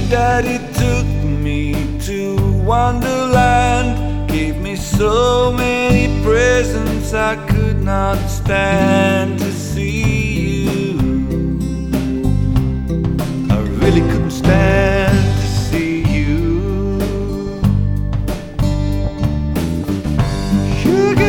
Daddy took me to Wonderland, gave me so many presents I could not stand to see you. I really couldn't stand to see you. Sugar